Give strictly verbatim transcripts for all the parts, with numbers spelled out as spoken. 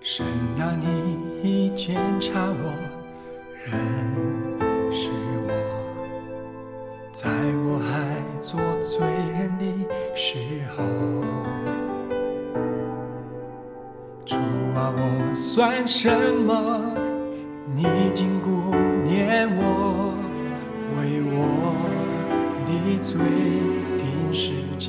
神啊，你已检查我，认识我，在我还做罪人的时候，主啊，我算什么？你经顾念我，为我的罪定十架。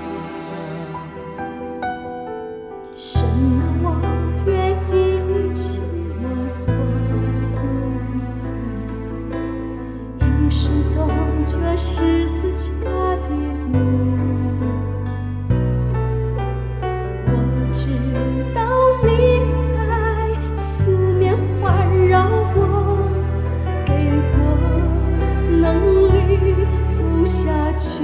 神啊，我愿意离弃我所有的罪，一生走这十字架的路。我知道你在四面环绕我，给我能力走下去。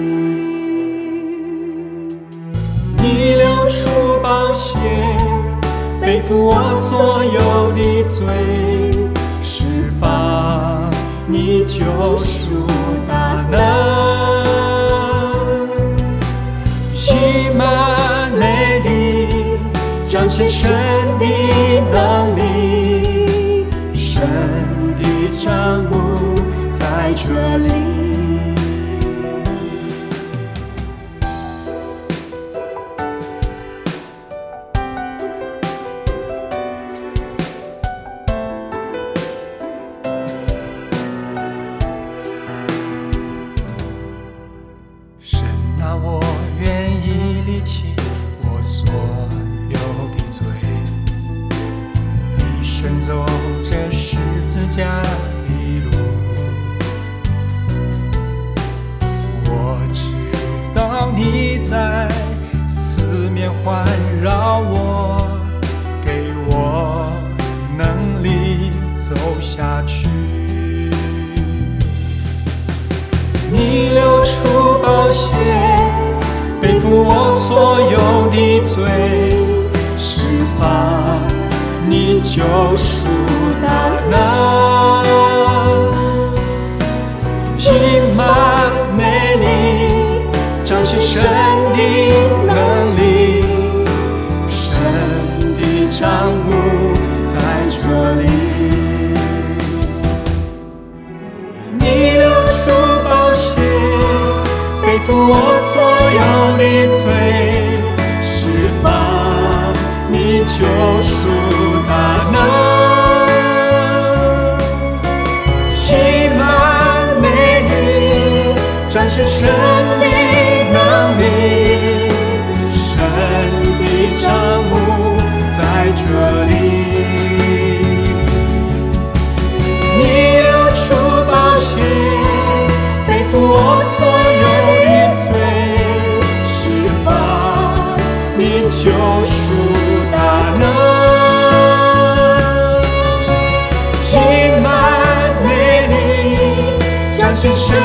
你流出宝血，背负我所有的罪，释放你救赎大能。以马内利，彰显神的能力，神的帐幕在这里。神啊，我愿意离弃我所有的罪，一生走这十字架的路。我知道你在四面环绕我，给我能力走下去。你流出宝血，背负我所有的罪，释放你救赎大能。以马内利，彰显神的能力，神的帐幕在这里。你流出宝血，背负我所有的罪，释放你救赎大能。以马内利，彰显神的能力，神的帐幕在这里。你流出宝血，背负我所有的罪，释放你救赎大能。以马内利，彰显神